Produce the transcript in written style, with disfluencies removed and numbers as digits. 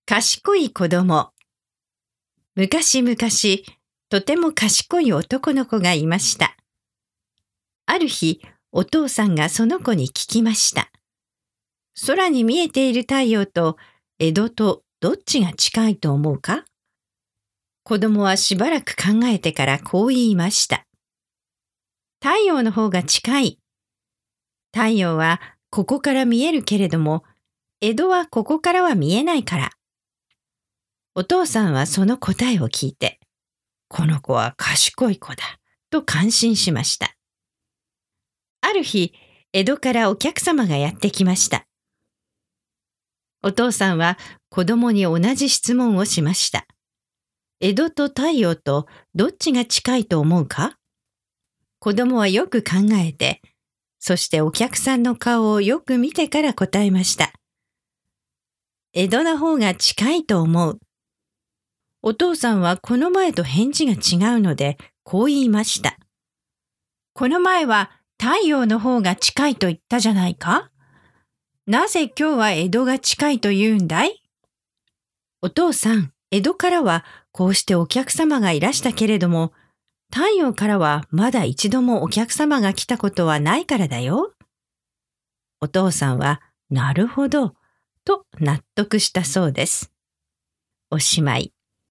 賢い子供。昔々、とても賢い男の子がいました。ある日、お父さんがその子に聞きました。空に見えている太陽と江戸とどっちが近いと思うか？子供はしばらく考えてからこう言いました。太陽の方が近い。太陽はここから見えるけれども、江戸はここからは見えないから。お父さんはその答えを聞いて、この子は賢い子だ、と感心しました。ある日、江戸からお客様がやってきました。お父さんは子供に同じ質問をしました。江戸と太陽とどっちが近いと思うか？子供はよく考えて、そしてお客さんの顔をよく見てから答えました。江戸の方が近いと思う。お父さんはこの前と返事が違うので、こう言いました。この前は太陽の方が近いと言ったじゃないか？なぜ今日は江戸が近いと言うんだい？お父さん、江戸からはこうしてお客様がいらしたけれども、太陽からはまだ一度もお客様が来たことはないからだよ。お父さんは、なるほど、と納得したそうです。おしまい。